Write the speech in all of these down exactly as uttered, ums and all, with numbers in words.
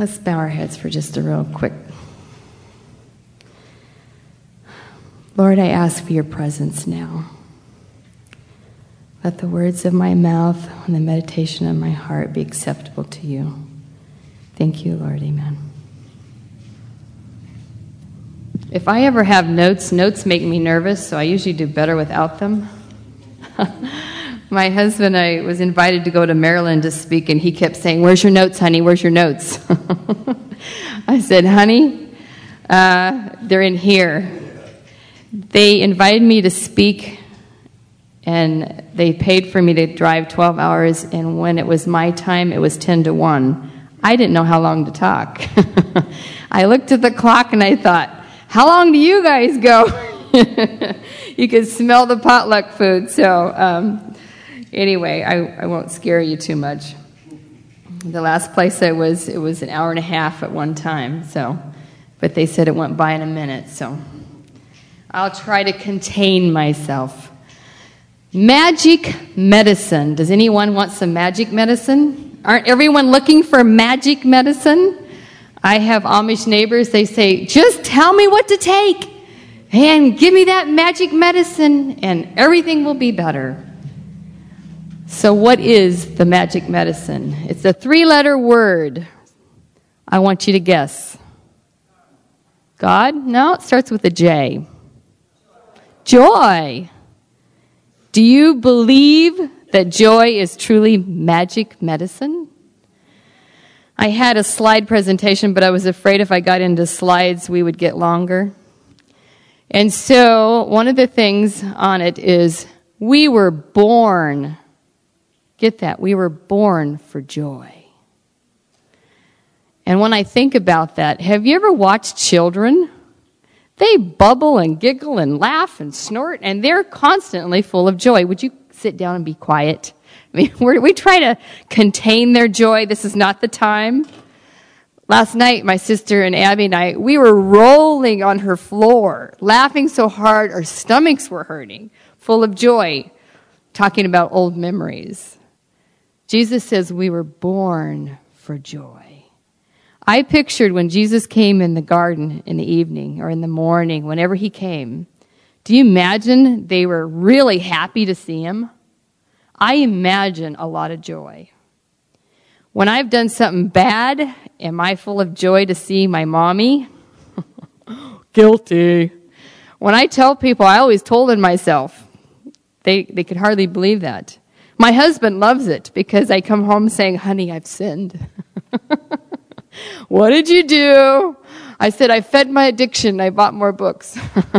Let's bow our heads for just a real quick. Lord, I ask for your presence now. Let the words of my mouth and the meditation of my heart be acceptable to you. Thank you, Lord. Amen. If I ever have notes, notes make me nervous, so I usually do better without them. My husband, I was invited to go to Maryland to speak, and he kept saying, "Where's your notes, honey? Where's your notes?" I said, "Honey, uh, they're in here." They invited me to speak, and they paid for me to drive twelve hours, and when it was my time, it was ten to one. I didn't know how long to talk. I looked at the clock, and I thought, how long do you guys go? You could smell the potluck food. So um, anyway, I, I won't scare you too much. The last place I was, it was an hour and a half at one time. So, but they said it went by in a minute. So I'll try to contain myself. Magic medicine. Does anyone want some magic medicine? Aren't everyone looking for magic medicine? I have Amish neighbors, they say, just tell me what to take and give me that magic medicine and everything will be better. So what is the magic medicine? It's a three-letter word. I want you to guess. God? No, it starts with a J. Joy. Do you believe that joy is truly magic medicine? I had a slide presentation, but I was afraid if I got into slides, we would get longer. And so one of the things on it is we were born, get that, we were born for joy. And when I think about that, have you ever watched children? They bubble and giggle and laugh and snort, and they're constantly full of joy. Would you sit down and be quiet? I mean, we're, we try to contain their joy. This is not the time. Last night, my sister and Abby and I, we were rolling on her floor, laughing so hard our stomachs were hurting, full of joy, talking about old memories. Jesus says we were born for joy. I pictured when Jesus came in the garden in the evening or in the morning, whenever he came, do you imagine they were really happy to see him? I imagine a lot of joy. When I've done something bad, am I full of joy to see my mommy? Guilty. When I tell people, I always told it myself. They, they could hardly believe that. My husband loves it because I come home saying, honey, I've sinned. What did you do? I said, I fed my addiction. I bought more books.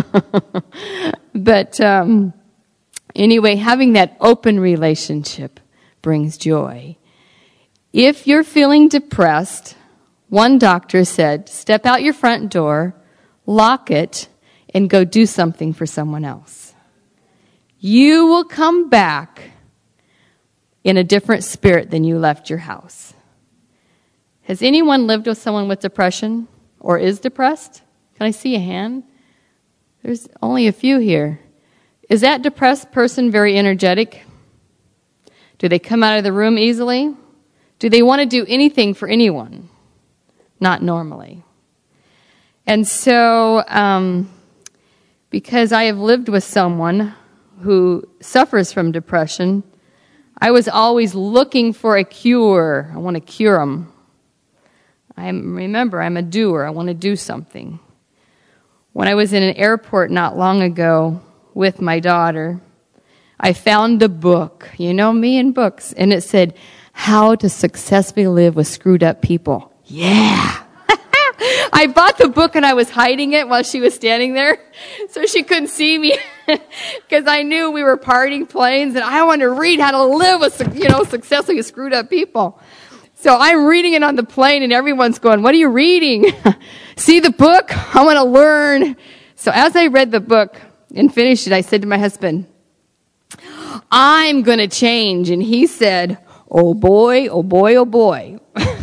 But um, anyway, having that open relationship brings joy. If you're feeling depressed, one doctor said, step out your front door, lock it, and go do something for someone else. You will come back in a different spirit than you left your house. Has anyone lived with someone with depression or is depressed? Can I see a hand? There's only a few here. Is that depressed person very energetic? Do they come out of the room easily? Do they want to do anything for anyone? Not normally. And so, um, because I have lived with someone who suffers from depression, I was always looking for a cure. I want to cure them. I remember, I'm a doer. I want to do something. When I was in an airport not long ago with my daughter, I found a book. You know me and books. And it said, How to Successfully Live with Screwed Up People. Yeah! I bought the book and I was hiding it while she was standing there so she couldn't see me because I knew we were parting planes and I wanted to read how to live with, you know, successfully with screwed up people. So I'm reading it on the plane and everyone's going, what are you reading? See the book? I want to learn. So as I read the book and finished it, I said to my husband, I'm going to change. And he said, oh boy, oh boy, oh boy.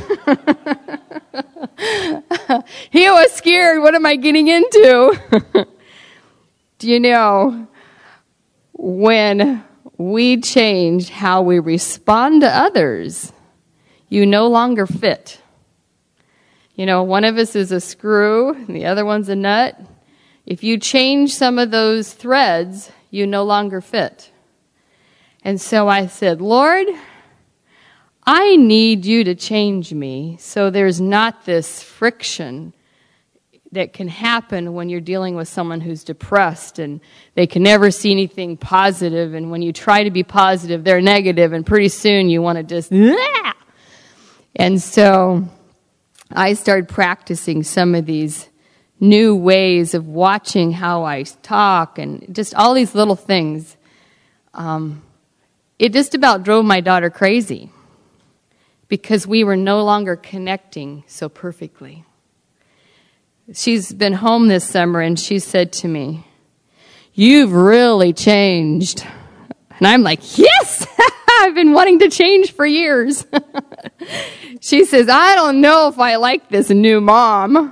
He was scared. What am I getting into? Do you know, when we change how we respond to others, you no longer fit. You know, one of us is a screw and the other one's a nut. If you change some of those threads, you no longer fit. And so I said, Lord, I need you to change me so there's not this friction that can happen when you're dealing with someone who's depressed and they can never see anything positive, and when you try to be positive, they're negative, and pretty soon you want to just, ah! And so I started practicing some of these new ways of watching how I talk and just all these little things. Um, it just about drove my daughter crazy because we were no longer connecting so perfectly. She's been home this summer, and she said to me, "You've really changed." And I'm like, yes, I've been wanting to change for years. She says, "I don't know if I like this new mom."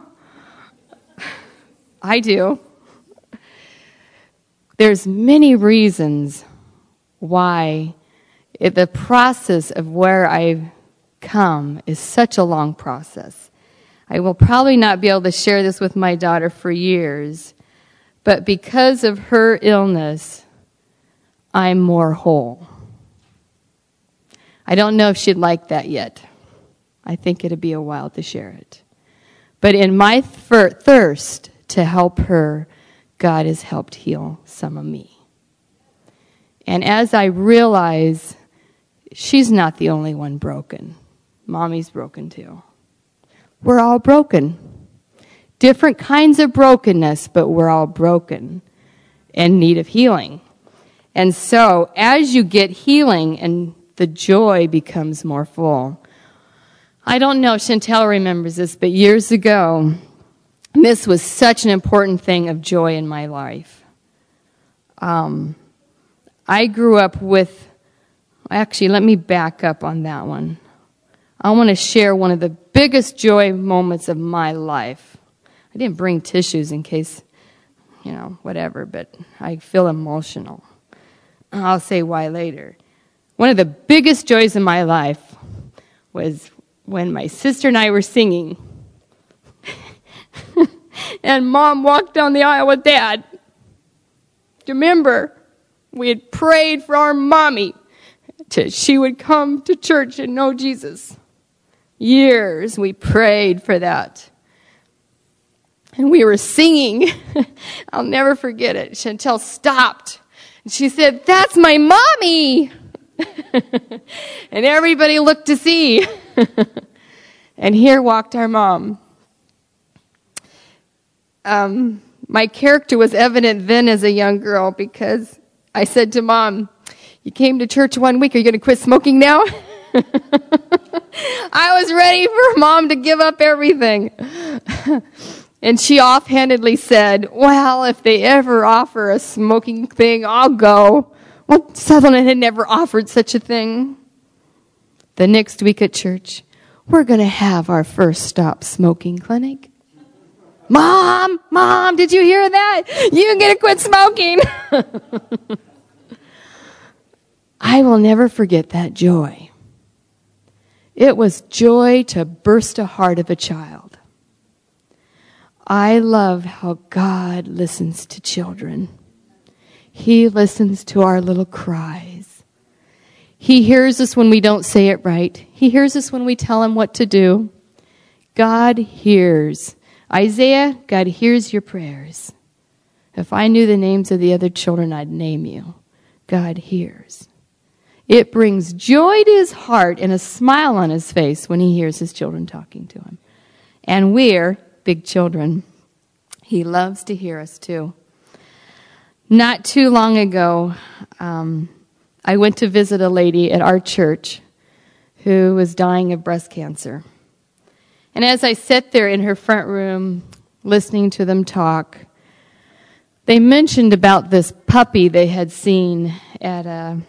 I do. There's many reasons why it, the process of where I've come is such a long process. I will probably not be able to share this with my daughter for years, but because of her illness, I'm more whole. I don't know if she'd like that yet. I think it'd be a while to share it. But in my thir- thirst to help her, God has helped heal some of me. And as I realize she's not the only one broken, Mommy's broken too. We're all broken. Different kinds of brokenness, but we're all broken in need of healing. And so as you get healing and the joy becomes more full. I don't know if Chantel remembers this, but years ago, this was such an important thing of joy in my life. Um, I grew up with, actually, let me back up on that one. I want to share one of the biggest joy moments of my life. I didn't bring tissues in case, you know, whatever, but I feel emotional. I'll say why later. One of the biggest joys in my life was when my sister and I were singing. And Mom walked down the aisle with Dad. Do you remember? We had prayed for our mommy till she would come to church and know Jesus. Years we prayed for that. And we were singing. I'll never forget it. Chantel stopped. And she said, "That's my mommy." And everybody looked to see. And here walked our mom. Um, my character was evident then as a young girl because I said to Mom, "You came to church one week. Are you going to quit smoking now?" I was ready for Mom to give up everything. And she offhandedly said, "Well, if they ever offer a smoking thing, I'll go." Well, Sutherland had never offered such a thing. The next week at church, we're going to have our first stop smoking clinic. Mom, Mom, did you hear that? You're going to quit smoking. I will never forget that joy. It was joy to burst a heart of a child. I love how God listens to children. He listens to our little cries. He hears us when we don't say it right. He hears us when we tell him what to do. God hears. Isaiah, God hears your prayers. If I knew the names of the other children, I'd name you. God hears. It brings joy to his heart and a smile on his face when he hears his children talking to him. And we're big children. He loves to hear us too. Not too long ago, um, I went to visit a lady at our church who was dying of breast cancer. And as I sat there in her front room listening to them talk, they mentioned about this puppy they had seen at a,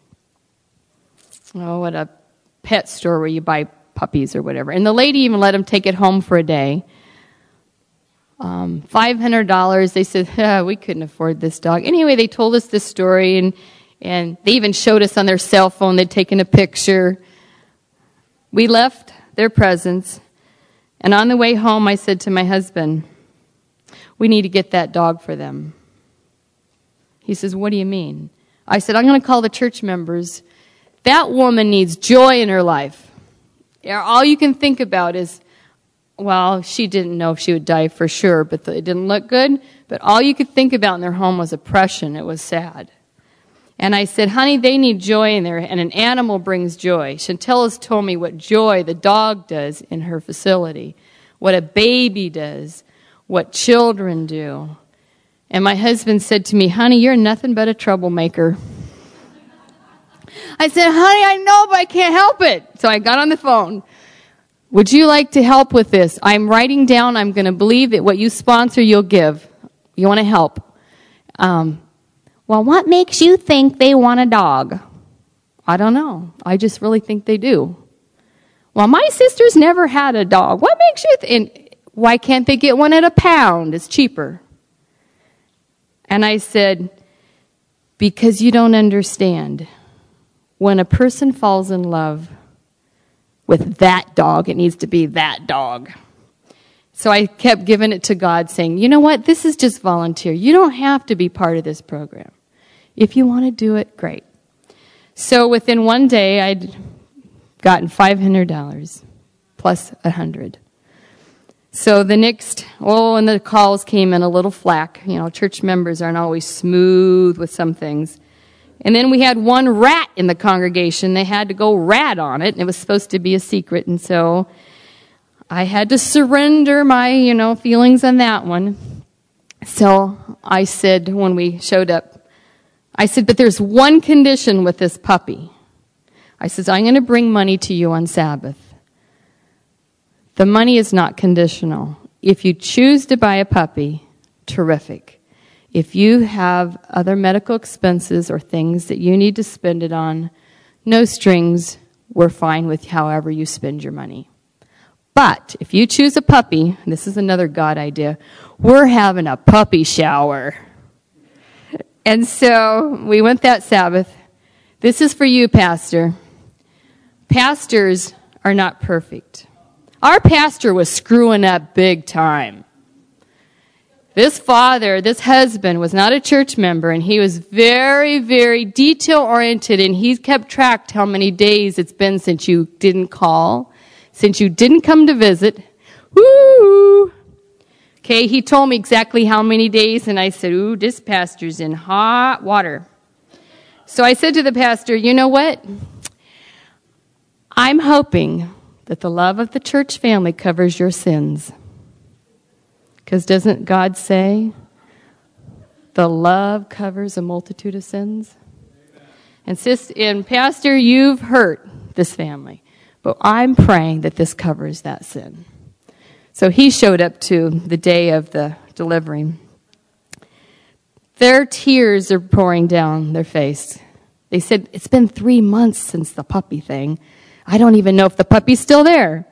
oh, at a pet store where you buy puppies or whatever. And the lady even let them take it home for a day. Um, five hundred dollars. They said, oh, we couldn't afford this dog. Anyway, they told us this story, and, and they even showed us on their cell phone. They'd taken a picture. We left their presence, And on the way home, I said to my husband, we need to get that dog for them. He says, what do you mean? I said, I'm going to call the church members. That woman needs joy in her life. All you can think about is, well, she didn't know if she would die for sure, but it didn't look good. But all you could think about in their home was oppression. It was sad. And I said, honey, they need joy in there, and an animal brings joy. Chantel has told me what joy the dog does in her facility, what a baby does, what children do. And my husband said to me, honey, you're nothing but a troublemaker. I said, honey, I know, but I can't help it. So I got on the phone. Would you like to help with this? I'm writing down, I'm going to believe that what you sponsor, you'll give. You want to help. Um, well, what makes you think they want a dog? I don't know. I just really think they do. Well, my sister's never had a dog. What makes you think? Why can't they get one at a pound? It's cheaper. And I said, because you don't understand. When a person falls in love with that dog, it needs to be that dog. So I kept giving it to God, saying, you know what? This is just volunteer. You don't have to be part of this program. If you want to do it, great. So within one day, I'd gotten five hundred dollars plus one hundred dollars. So the next, oh, and the calls came in a little flack. You know, church members aren't always smooth with some things. And then we had one rat in the congregation. They had to go rat on it, and it was supposed to be a secret. And so I had to surrender my, you know, feelings on that one. So I said, when we showed up, I said, but there's one condition with this puppy. I said, I'm going to bring money to you on Sabbath. The money is not conditional. If you choose to buy a puppy, terrific. If you have other medical expenses or things that you need to spend it on, no strings, we're fine with however you spend your money. But if you choose a puppy, and this is another God idea, we're having a puppy shower. And so we went that Sabbath. This is for you, Pastor. Pastors are not perfect. Our pastor was screwing up big time. This father, this husband, was not a church member, and he was very, very detail-oriented, and he kept track how many days it's been since you didn't call, since you didn't come to visit. Woo! Okay, he told me exactly how many days, and I said, ooh, this pastor's in hot water. So I said to the pastor, you know what? I'm hoping that the love of the church family covers your sins. Because doesn't God say, the love covers a multitude of sins? Amen. And sis, and Pastor, you've hurt this family. But I'm praying that this covers that sin. So he showed up to the day of the delivery. Their tears are pouring down their face. They said, it's been three months since the puppy thing. I don't even know if the puppy's still there.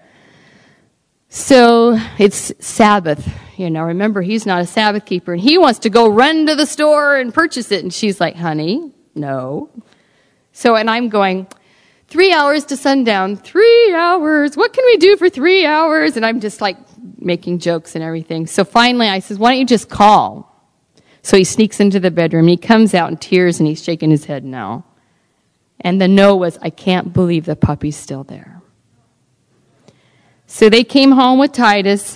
So it's Sabbath. You know, remember, he's not a Sabbath keeper, and he wants to go run to the store and purchase it. And she's like, honey, no. So, and I'm going, three hours to sundown, three hours. What can we do for three hours? And I'm just like making jokes and everything. So finally I says, why don't you just call? So he sneaks into the bedroom. He comes out in tears, and he's shaking his head no. And the no was, I can't believe the puppy's still there. So they came home with Titus.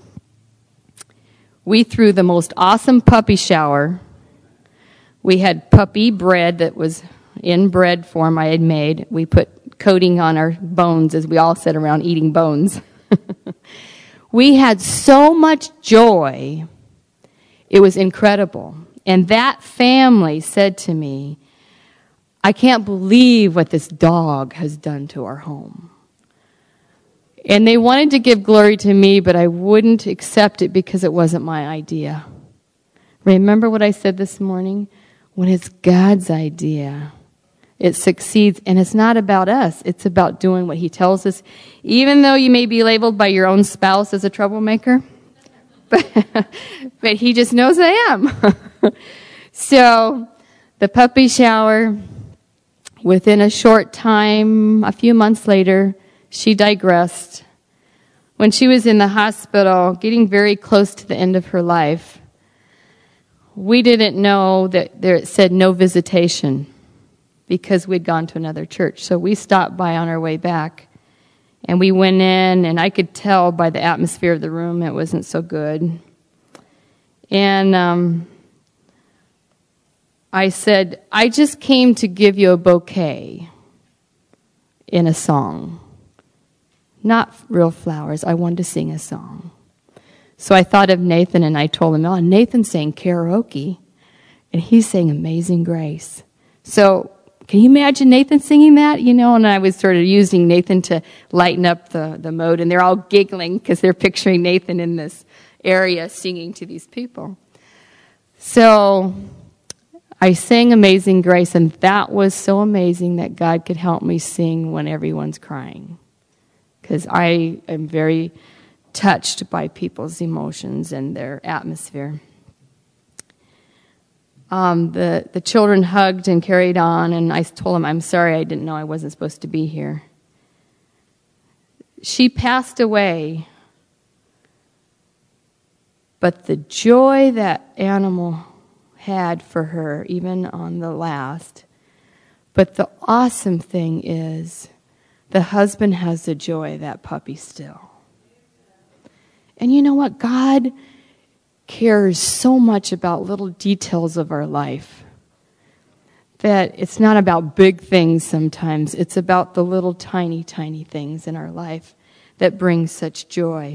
We threw the most awesome puppy shower. We had puppy bread that was in bread form I had made. We put coating on our bones as we all sat around eating bones. We had so much joy. It was incredible. And that family said to me, I can't believe what this dog has done to our home. And they wanted to give glory to me, but I wouldn't accept it because it wasn't my idea. Remember what I said this morning? When it's God's idea, it succeeds. And it's not about us. It's about doing what he tells us. Even though you may be labeled by your own spouse as a troublemaker, but, but he just knows I am. So the puppy shower, within a short time, a few months later, she digressed. when she was in the hospital, getting very close to the end of her life, we didn't know that there it said no visitation because we'd gone to another church. So we stopped by on our way back, and we went in, and I could tell by the atmosphere of the room it wasn't so good. And um, I said, I just came to give you a bouquet in a song. Not real flowers. I wanted to sing a song. So I thought of Nathan, and I told him, oh, Nathan sang karaoke, and he sang Amazing Grace. So can you imagine Nathan singing that? You know, and I was sort of using Nathan to lighten up the, the mode, and they're all giggling because they're picturing Nathan in this area singing to these people. So I sang Amazing Grace, and that was so amazing that God could help me sing when everyone's crying. Because I am very touched by people's emotions and their atmosphere. Um, the, the children hugged and carried on, and I told them, I'm sorry, I didn't know I wasn't supposed to be here. She passed away, but the joy that animal had for her, even on the last, but the awesome thing is, the husband has the joy of that puppy still. And you know what? God cares so much about little details of our life that it's not about big things sometimes. It's about the little tiny, tiny things in our life that bring such joy.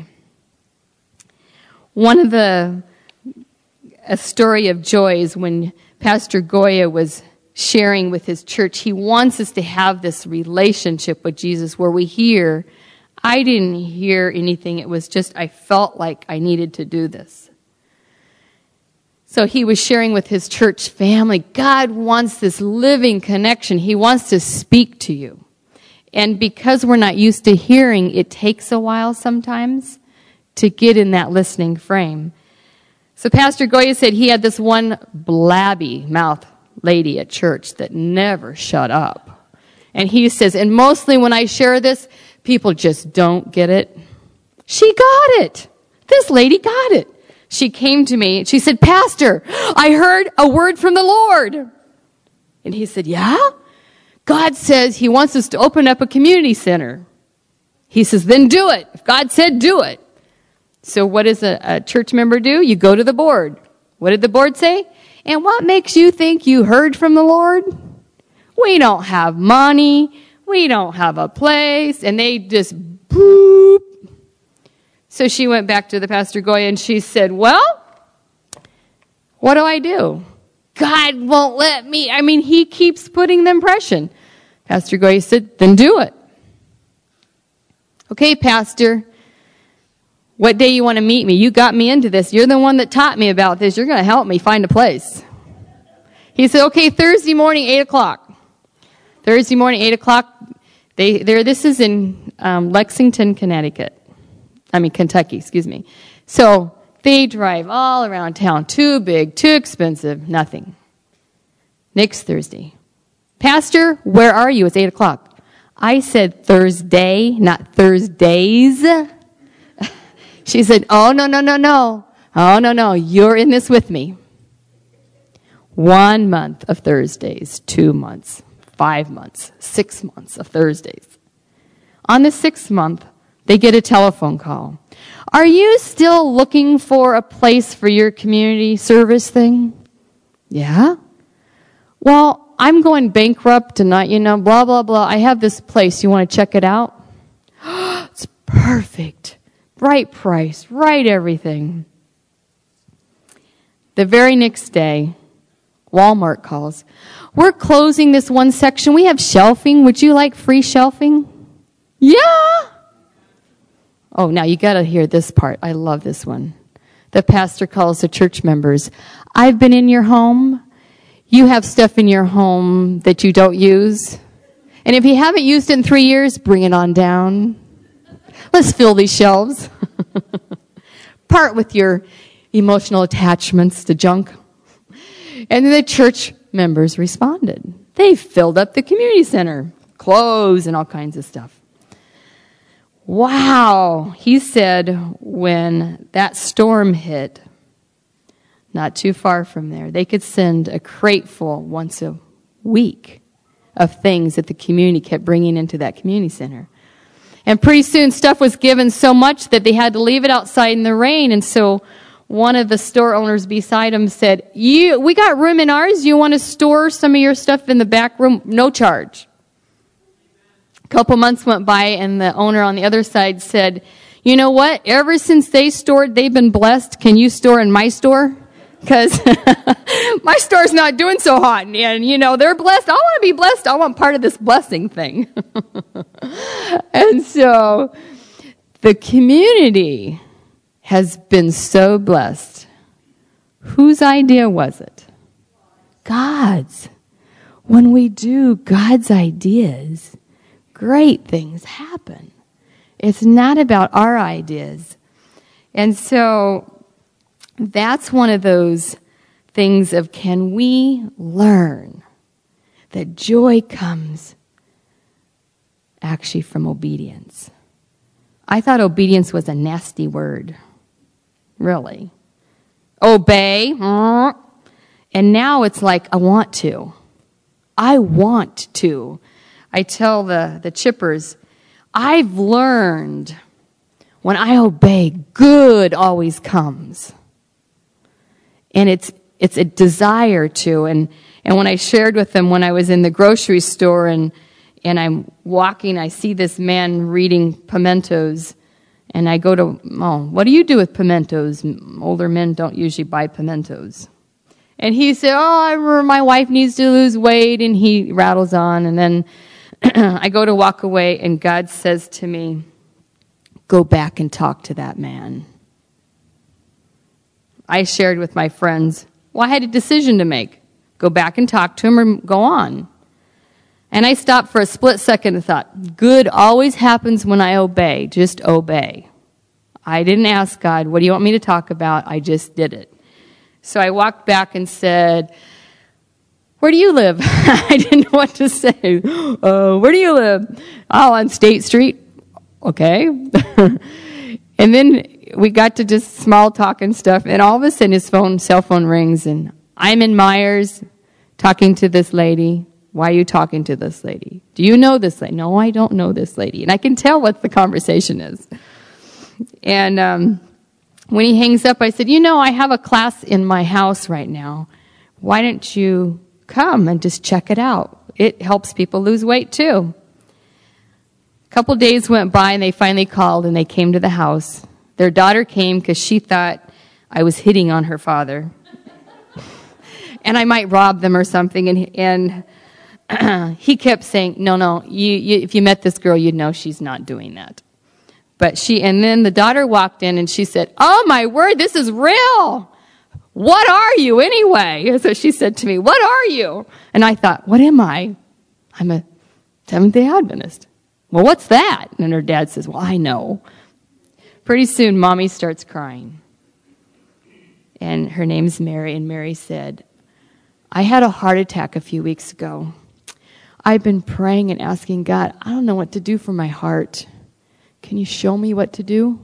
One of the, a story of joy is when Pastor Goya was sharing with his church. He wants us to have this relationship with Jesus where we hear, I didn't hear anything. It was just I felt like I needed to do this. So he was sharing with his church family, God wants this living connection. He wants to speak to you. And because we're not used to hearing, it takes a while sometimes to get in that listening frame. So Pastor Goya said he had this one blabby mouth lady at church that never shut up. And he says, and mostly when I share this, people just don't get it. She got it. This lady got it. She came to me. She said, Pastor, I heard a word from the Lord. And he said, yeah? God says he wants us to open up a community center. He says, then do it. If God said, do it. So what does a, a church member do? You go to the board. What did the board say? And what makes you think you heard from the Lord? We don't have money. We don't have a place. And they just boop. So she went back to the Pastor Goya and she said, well, what do I do? God won't let me. I mean, he keeps putting the impression. Pastor Goya said, then do it. Okay, Pastor, what day you want to meet me? You got me into this. You're the one that taught me about this. You're going to help me find a place. He said, okay, Thursday morning, eight o'clock. Thursday morning, eight o'clock. They, there. This is in um, Lexington, Connecticut. I mean, Kentucky, excuse me. So they drive all around town. Too big, too expensive, nothing. Next Thursday. Pastor, where are you? It's eight o'clock. I said Thursday, not Thursdays. She said, oh, no, no, no, no. Oh, no, no. You're in this with me. One month of Thursdays, two months, five months, six months of Thursdays. On the sixth month, they get a telephone call. Are you still looking for a place for your community service thing? Yeah. Well, I'm going bankrupt tonight, you know, blah, blah, blah. I have this place. You want to check it out? It's perfect. Right price, right everything. The very next day, Walmart calls. We're closing this one section. We have shelving. Would you like free shelving? Yeah. Oh, now you got to hear this part. I love this one. The pastor calls the church members. I've been in your home. You have stuff in your home that you don't use. And if you haven't used it in three years, bring it on down. Let's fill these shelves. Part with your emotional attachments to junk. And then the church members responded. They filled up the community center, clothes and all kinds of stuff. Wow, he said when that storm hit, not too far from there, they could send a crate full once a week of things that the community kept bringing into that community center. And pretty soon stuff was given so much that they had to leave it outside in the rain. And so one of the store owners beside him said, "You, we got room in ours. You want to store some of your stuff in the back room? No charge." A couple months went by, and the owner on the other side said, "You know what? Ever since they stored, they've been blessed. Can you store in my store? Because my store's not doing so hot. And, you know, they're blessed. I want to be blessed. I want part of this blessing thing." And so the community has been so blessed. Whose idea was it? God's. When we do God's ideas, great things happen. It's not about our ideas. And so that's one of those things of, can we learn that joy comes actually from obedience? I thought obedience was a nasty word. Really. Obey. And now it's like, I want to. I want to. I tell the, the chippers, I've learned when I obey, good always comes. And it's it's a desire to. And, and when I shared with them when I was in the grocery store and, and I'm walking, I see this man reading pimentos. And I go to, oh, what do you do with pimentos? Older men don't usually buy pimentos. And he said, oh, I remember my wife needs to lose weight. And he rattles on. And then I go to walk away, and God says to me, go back and talk to that man. I shared with my friends, well, I had a decision to make. Go back and talk to him or go on. And I stopped for a split second and thought, good always happens when I obey. Just obey. I didn't ask God, what do you want me to talk about? I just did it. So I walked back and said, where do you live? I didn't know what to say. Uh, where do you live? Oh, on State Street. Okay. And then we got to just small talk and stuff. And all of a sudden his phone, cell phone rings. And I'm in Myers talking to this lady. Why are you talking to this lady? Do you know this lady? No, I don't know this lady. And I can tell what the conversation is. And um, when he hangs up, I said, you know, I have a class in my house right now. Why don't you come and just check it out? It helps people lose weight too. A couple days went by and they finally called and they came to the house. Their daughter came because she thought I was hitting on her father. And I might rob them or something. And and he kept saying, no, no, you, you, if you met this girl, you'd know she's not doing that. But she, and then the daughter walked in and she said, oh my word, this is real. What are you anyway? So she said to me, what are you? And I thought, what am I? I'm a Seventh-day Adventist. Well, what's that? And her dad says, well, I know. Pretty soon, Mommy starts crying. And her name's Mary, and Mary said, I had a heart attack a few weeks ago. I've been praying and asking God, I don't know what to do for my heart. Can you show me what to do?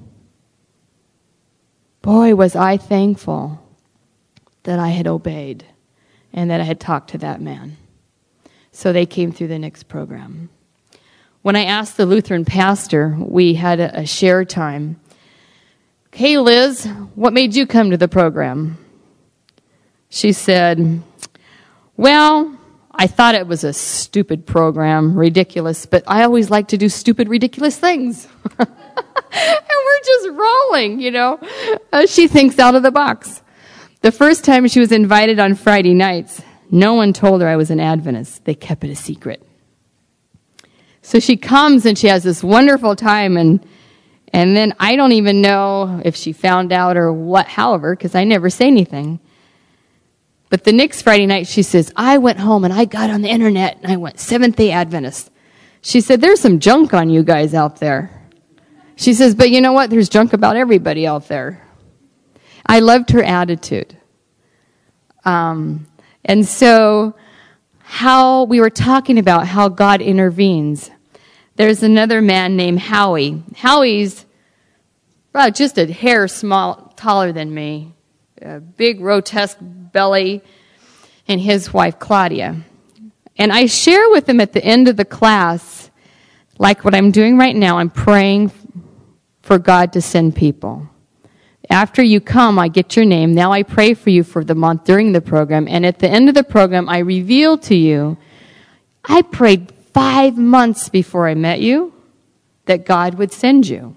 Boy, was I thankful that I had obeyed and that I had talked to that man. So they came through the next program. When I asked the Lutheran pastor, we had a, a share time. Hey, Liz, what made you come to the program? She said, well, I thought it was a stupid program, ridiculous, but I always like to do stupid, ridiculous things. And we're just rolling, you know. Uh, she thinks out of the box. The first time she was invited on Friday nights, no one told her I was an Adventist. They kept it a secret. So she comes and she has this wonderful time, and and then I don't even know if she found out or what, however, because I never say anything. But the next Friday night, she says, I went home and I got on the internet and I went Seventh-day Adventist. She said, there's some junk on you guys out there. She says, but you know what? There's junk about everybody out there. I loved her attitude. Um, and so how we were talking about how God intervenes. there's another man named Howie. Howie's well, just a hair small, taller than me, a big, grotesque belly, and his wife, Claudia. And I share with them at the end of the class, like what I'm doing right now, I'm praying for God to send people. After you come, I get your name. Now I pray for you for the month during the program. And at the end of the program, I reveal to you, I prayed five months before I met you that God would send you.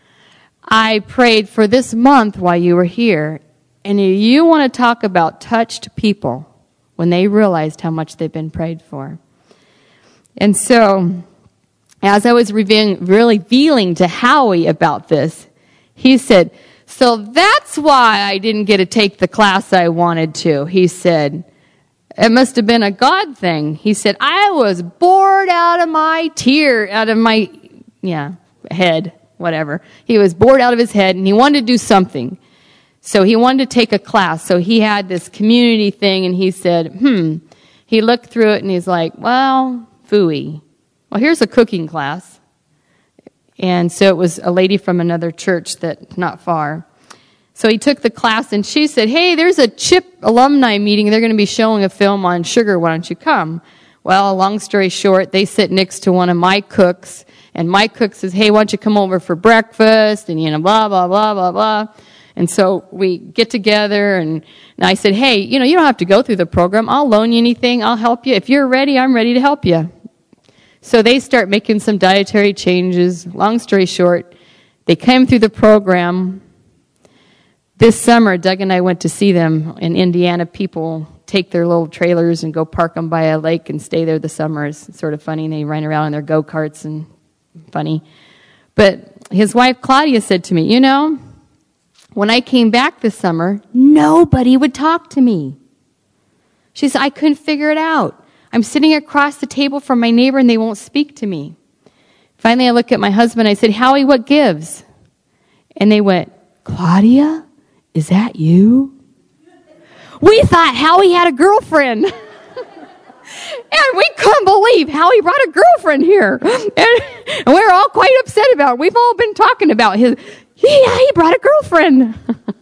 I prayed for this month while you were here. And you want to talk about touched people when they realized how much they've been prayed for. And so, as I was revealing, really revealing to Howie about this, he said, so that's why I didn't get to take the class I wanted to. He said, it must have been a God thing. He said, I was bored out of my tear, out of my, yeah, head, whatever. He was bored out of his head, and he wanted to do something. So he wanted to take a class. So he had this community thing, and he said, hmm. He looked through it, and he's like, well, phooey. Well, here's a cooking class. And so it was a lady from another church that not far. So he took the class, and she said, hey, there's a CHIP alumni meeting. They're going to be showing a film on sugar. Why don't you come? Well, long story short, they sit next to one of my cooks, and my cook says, hey, why don't you come over for breakfast? And, you know, blah, blah, blah, blah, blah. And so we get together, and, and I said, hey, you know, you don't have to go through the program. I'll loan you anything. I'll help you. If you're ready, I'm ready to help you. So they start making some dietary changes. Long story short, they came through the program. This summer, Doug and I went to see them in Indiana. People take their little trailers and go park them by a lake and stay there the summer. It's sort of funny. They run around in their go-karts and funny. But his wife, Claudia, said to me, you know, when I came back this summer, nobody would talk to me. She said, I couldn't figure it out. I'm sitting across the table from my neighbor, and they won't speak to me. Finally, I look at my husband. I said, Howie, what gives? And they went, Claudia, is that you? We thought Howie had a girlfriend. And we couldn't believe Howie brought a girlfriend here. And, and we were all quite upset about it. We've all been talking about his, yeah, he brought a girlfriend.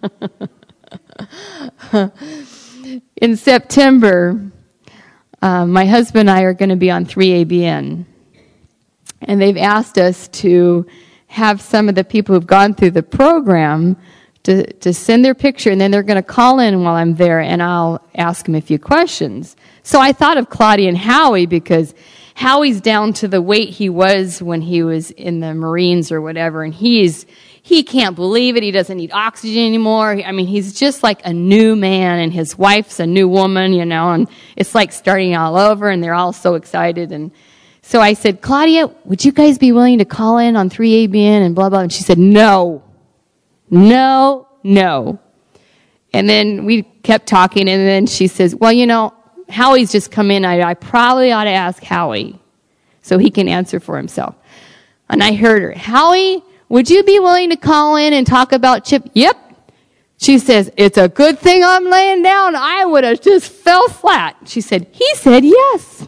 In September, Um, my husband and I are going to be on three A B N. And they've asked us to have some of the people who've gone through the program to, to send their picture, and then they're going to call in while I'm there, and I'll ask them a few questions. So I thought of Claudia and Howie, because Howie's down to the weight he was when he was in the Marines or whatever, and he's He can't believe it. He doesn't need oxygen anymore. I mean, he's just like a new man, and his wife's a new woman, you know, and it's like starting all over, and they're all so excited. And so I said, Claudia, would you guys be willing to call in on three A B N and blah, blah? And she said, no, no, no. And then we kept talking, and then she says, well, you know, Howie's just come in. I, I probably ought to ask Howie so he can answer for himself. And I heard her, Howie, would you be willing to call in and talk about CHIP? Yep. She says, it's a good thing I'm laying down. I would have just fell flat. She said, he said yes.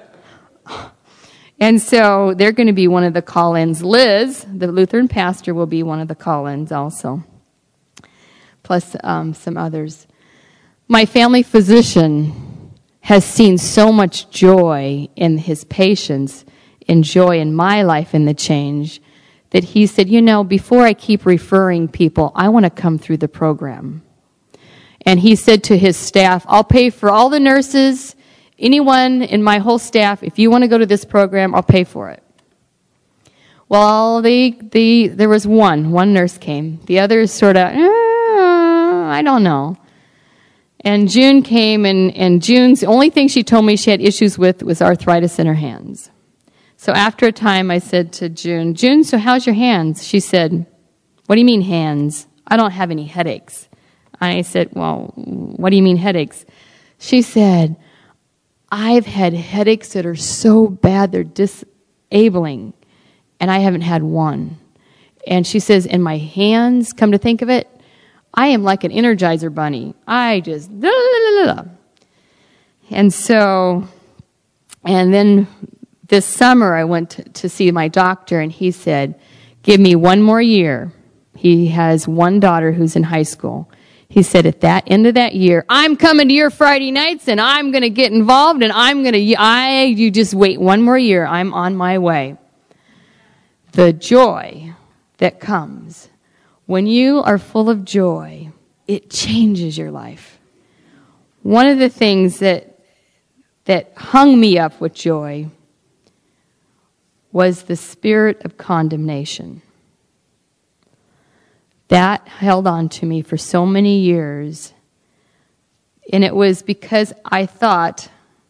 And so they're going to be one of the call-ins. Liz, the Lutheran pastor, will be one of the call-ins also, plus um, some others. My family physician has seen so much joy in his patients, and joy in my life in the change, that he said, you know, before I keep referring people, I want to come through the program. And he said to his staff, I'll pay for all the nurses, anyone in my whole staff, if you want to go to this program, I'll pay for it. Well, the, the, there was one, one nurse came. The others sort of, eh, I don't know. And June came, and, and June's, the only thing she told me she had issues with was arthritis in her hands. So after a time, I said to June, June, so how's your hands? She said, what do you mean hands? I don't have any headaches. I said, well, what do you mean headaches? She said, I've had headaches that are so bad they're disabling, and I haven't had one. And she says, in my hands, come to think of it, I am like an Energizer bunny. I just, blah, blah, blah, blah. And so, and then this summer I went to, to see my doctor, and he said, give me one more year. He has one daughter who's in high school. He said, at that end of that year, I'm coming to your Friday nights, and I'm going to get involved, and I'm going to, I, you just wait one more year. I'm on my way. The joy that comes when you are full of joy, it changes your life. One of the things that that hung me up with joy was the spirit of condemnation. That held on to me for so many years. And it was because I thought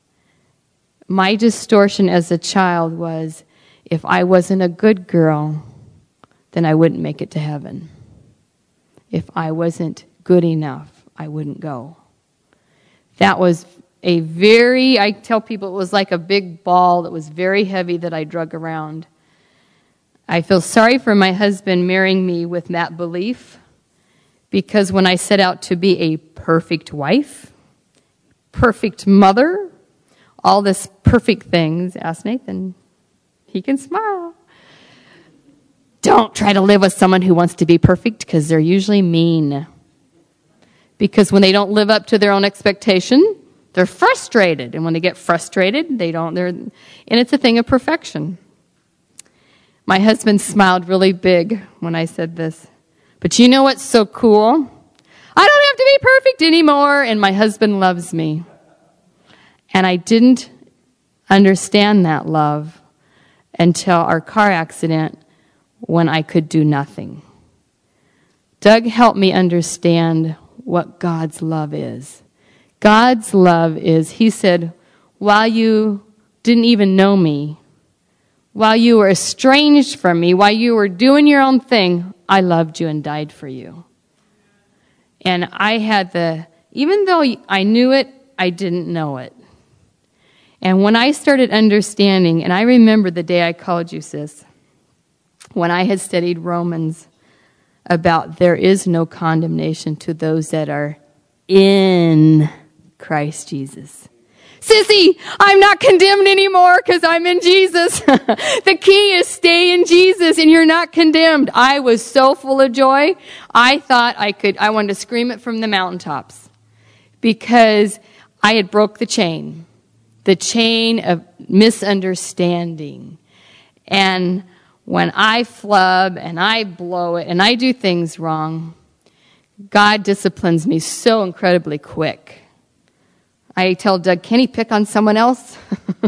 my distortion as a child was, if I wasn't a good girl, then I wouldn't make it to heaven. If I wasn't good enough, I wouldn't go. That was a very, I tell people it was like a big ball that was very heavy that I drug around. I feel sorry for my husband marrying me with that belief, because when I set out to be a perfect wife, perfect mother, all this perfect things, ask Nathan, he can smile. Don't try to live with someone who wants to be perfect, because they're usually mean. Because when they don't live up to their own expectation, they're frustrated. And when they get frustrated, they don't, they're, and it's a thing of perfection. My husband smiled really big when I said this. But you know what's so cool? I don't have to be perfect anymore, and my husband loves me. And I didn't understand that love until our car accident, when I could do nothing. Doug helped me understand what God's love is. God's love is, he said, while you didn't even know me, while you were estranged from me, while you were doing your own thing, I loved you and died for you. And I had the, even though I knew it, I didn't know it. And when I started understanding, and I remember the day I called you, sis, when I had studied Romans about there is no condemnation to those that are in Christ Jesus. Sissy, I'm not condemned anymore because I'm in Jesus. The key is stay in Jesus and you're not condemned. I was so full of joy. I thought I could, I wanted to scream it from the mountaintops because I had broke the chain, the chain of misunderstanding. And when I flub and I blow it and I do things wrong, God disciplines me so incredibly quick. I tell Doug, can he pick on someone else?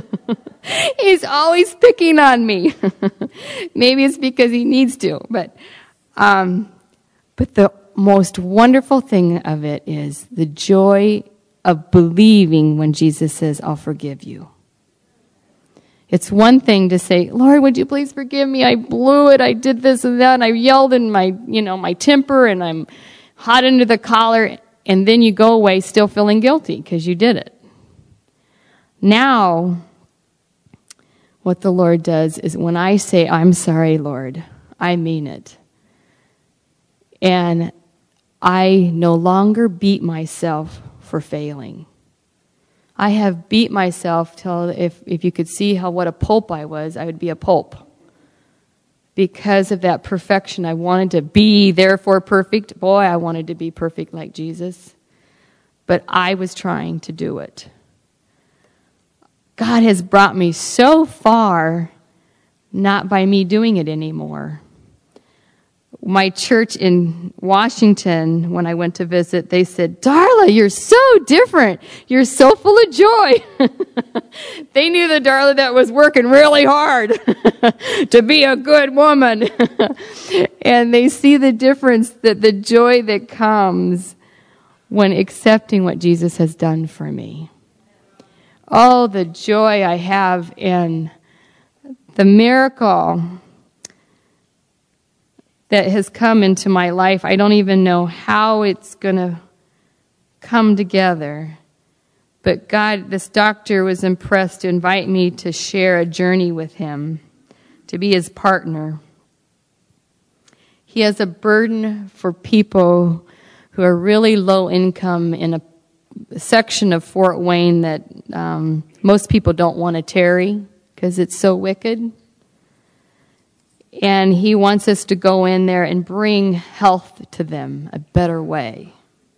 He's always picking on me. Maybe it's because he needs to. But, um, but the most wonderful thing of it is the joy of believing when Jesus says, I'll forgive you. It's one thing to say, Lord, would you please forgive me? I blew it. I did this and that. And I yelled in my, you know, my temper and I'm hot under the collar. And then you go away still feeling guilty because you did it. Now, what the Lord does is when I say, I'm sorry, Lord, I mean it. And I no longer beat myself for failing. I have beat myself till if, if you could see how what a pulp I was, I would be a pulp. Because of that perfection, I wanted to be therefore perfect. Boy, I wanted to be perfect like Jesus. But I was trying to do it. God has brought me so far, not by me doing it anymore. My church in Washington, when I went to visit, they said, Darla, you're so different. You're so full of joy. They knew the Darla that was working really hard to be a good woman. And they see the difference, that the joy that comes when accepting what Jesus has done for me. Oh, the joy I have in the miracle that has come into my life. I don't even know how it's going to come together. But God, this doctor was impressed to invite me to share a journey with him, to be his partner. He has a burden for people who are really low income in a section of Fort Wayne that um, most people don't want to tarry because it's so wicked. And he wants us to go in there and bring health to them, a better way.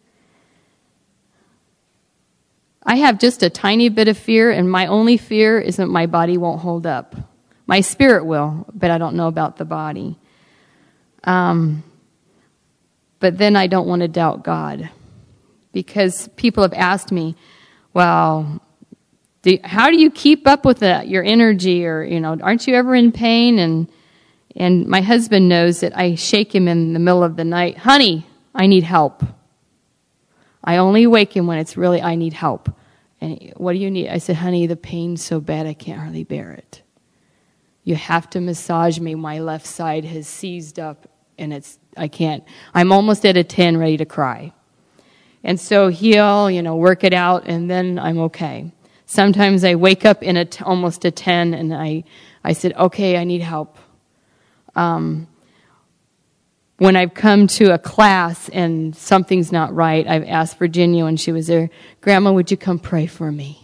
I have just a tiny bit of fear, and my only fear is that my body won't hold up. My spirit will, but I don't know about the body. Um, but then I don't want to doubt God. Because people have asked me, well, do, how do you keep up with that, your energy? Or, you know, aren't you ever in pain? And and my husband knows that I shake him in the middle of the night. Honey, I need help. I only wake him when it's really, I need help. And he, what do you need? I said, honey, the pain's so bad I can't hardly bear it. You have to massage me. My left side has seized up, and it's, I can't. I'm almost at a ten, ready to cry. And so he'll, you know, work it out, and then I'm okay. Sometimes I wake up in a t- almost a ten, and I, I said, okay, I need help. Um, when I've come to a class and something's not right, I've asked Virginia when she was there, Grandma, would you come pray for me?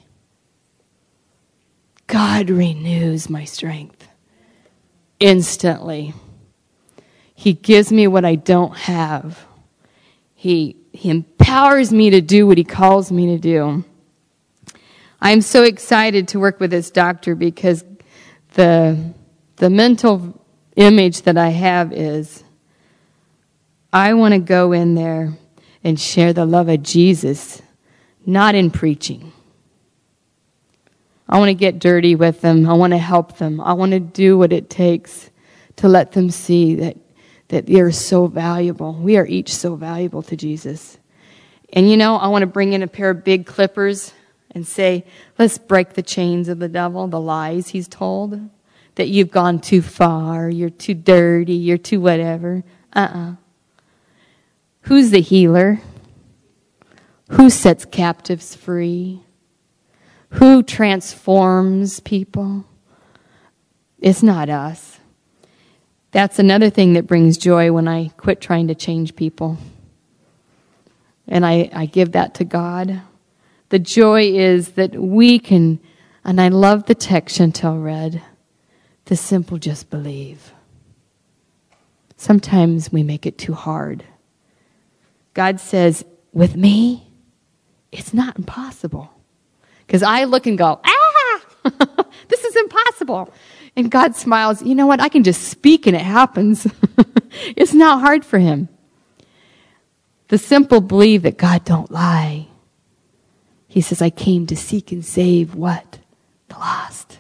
God renews my strength instantly. He gives me what I don't have. He, he empowers me to do what he calls me to do. I'm so excited to work with this doctor because the, the mental image that I have is I want to go in there and share the love of Jesus, not in preaching. I want to get dirty with them. I want to help them. I want to do what it takes to let them see that, that they are so valuable. We are each so valuable to Jesus. And you know, I want to bring in a pair of big clippers and say, let's break the chains of the devil, the lies he's told, that you've gone too far, you're too dirty, you're too whatever. Uh-uh. Who's the healer? Who sets captives free? Who transforms people? It's not us. That's another thing that brings joy when I quit trying to change people. And I, I give that to God. The joy is that we can, and I love the text Chantel read, the simple just believe. Sometimes we make it too hard. God says, with me, it's not impossible. Because I look and go, ah, this is impossible. And God smiles, you know what, I can just speak and it happens. It's not hard for him. The simple believe that God don't lie. He says, I came to seek and save what? The lost.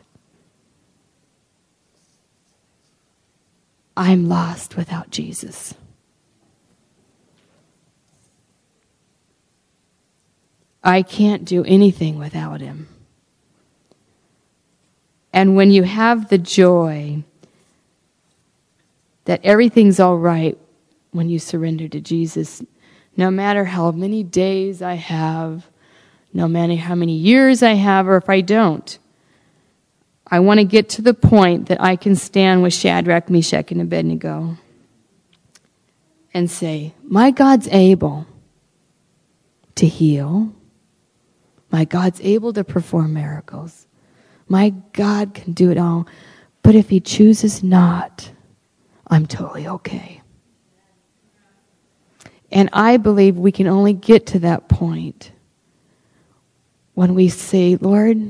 I'm lost without Jesus. I can't do anything without him. And when you have the joy that everything's all right when you surrender to Jesus, no matter how many days I have, no matter how many years I have, or if I don't, I want to get to the point that I can stand with Shadrach, Meshach, and Abednego and say, my God's able to heal. My God's able to perform miracles. My God can do it all. But if he chooses not, I'm totally okay. And I believe we can only get to that point when we say, Lord,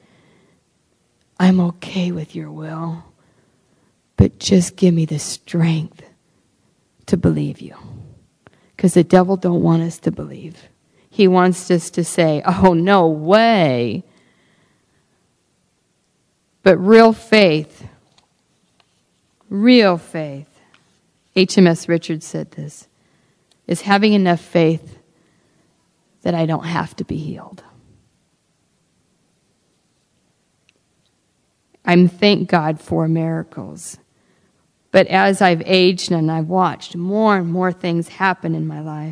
I'm okay with your will, but just give me the strength to believe you. Because the devil don't want us to believe. He wants us to say, oh, no way. But real faith, real faith, H M S Richards said this, is having enough faith that I don't have to be healed. I'm thank God for miracles. But as I've aged and I've watched, more and more things happen in my life.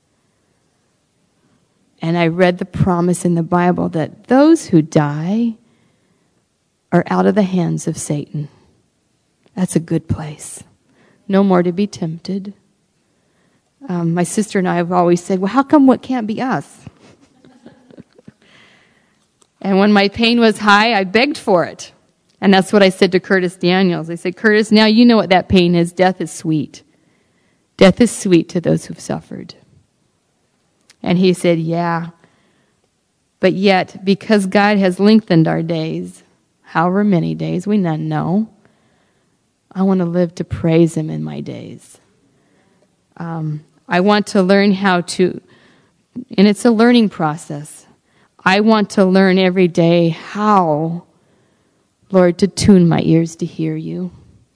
And I read the promise in the Bible that those who die are out of the hands of Satan. That's a good place. No more to be tempted. Um, my sister and I have always said, well, how come what can't be us? And when my pain was high, I begged for it. And that's what I said to Curtis Daniels. I said, Curtis, now you know what that pain is. Death is sweet. Death is sweet to those who've suffered. And he said, yeah. But yet, because God has lengthened our days, however many days, we none know, I want to live to praise him in my days. Um, I want to learn how to, and it's a learning process. I want to learn every day how, Lord, to tune my ears to hear you.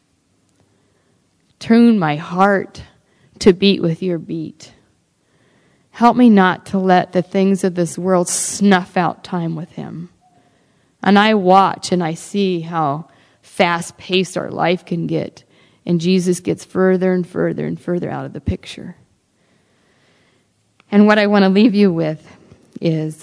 Tune my heart to beat with your beat. Help me not to let the things of this world snuff out time with him. And I watch and I see how fast-paced our life can get. And Jesus gets further and further and further out of the picture. And what I want to leave you with is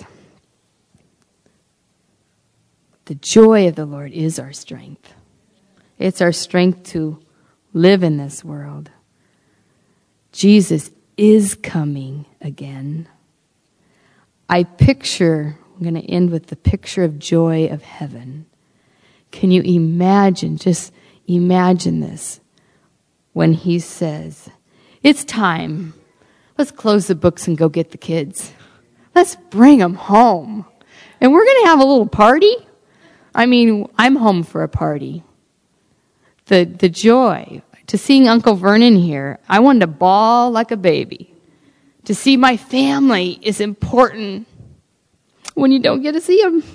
the joy of the Lord is our strength. It's our strength to live in this world. Jesus is coming again. I picture, I'm going to end with the picture of joy of heaven. Can you imagine, just imagine this, when he says, it's time. Let's close the books and go get the kids. Let's bring them home. And we're going to have a little party. I mean, I'm home for a party. The the joy to seeing Uncle Vernon here, I wanted to bawl like a baby. To see my family is important when you don't get to see them.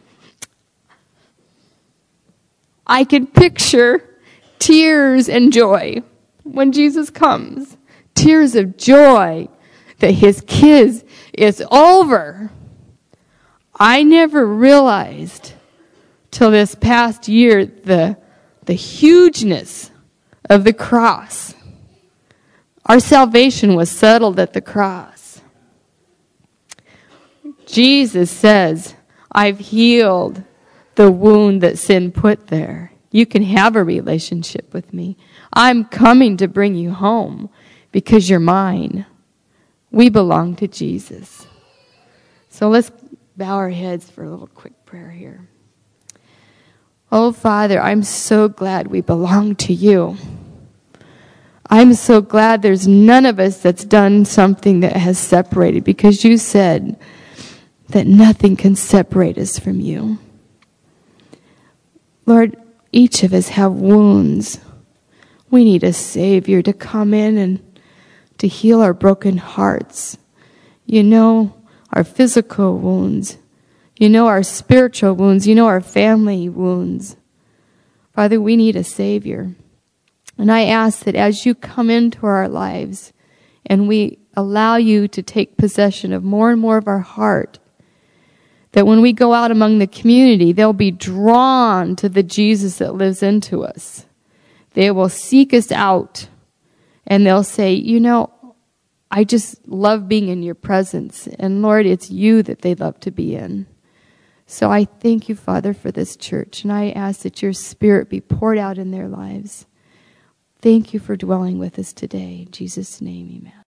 I can picture tears and joy when Jesus comes. Tears of joy that his kids is over. I never realized till this past year the the hugeness of the cross. Our salvation was settled at the cross. Jesus says, I've healed the wound that sin put there. You can have a relationship with me. I'm coming to bring you home because you're mine. We belong to Jesus. So let's bow our heads for a little quick prayer here. Oh, Father, I'm so glad we belong to you. I'm so glad there's none of us that's done something that has separated, because you said that nothing can separate us from you. Lord, each of us have wounds. We need a Savior to come in and to heal our broken hearts. You know our physical wounds. You know our spiritual wounds. You know our family wounds. Father, we need a Savior. And I ask that as you come into our lives and we allow you to take possession of more and more of our heart, that when we go out among the community, they'll be drawn to the Jesus that lives into us. They will seek us out and they'll say, you know, I just love being in your presence. And Lord, it's you that they love to be in. So I thank you, Father, for this church. And I ask that your Spirit be poured out in their lives. Thank you for dwelling with us today. In Jesus' name, amen.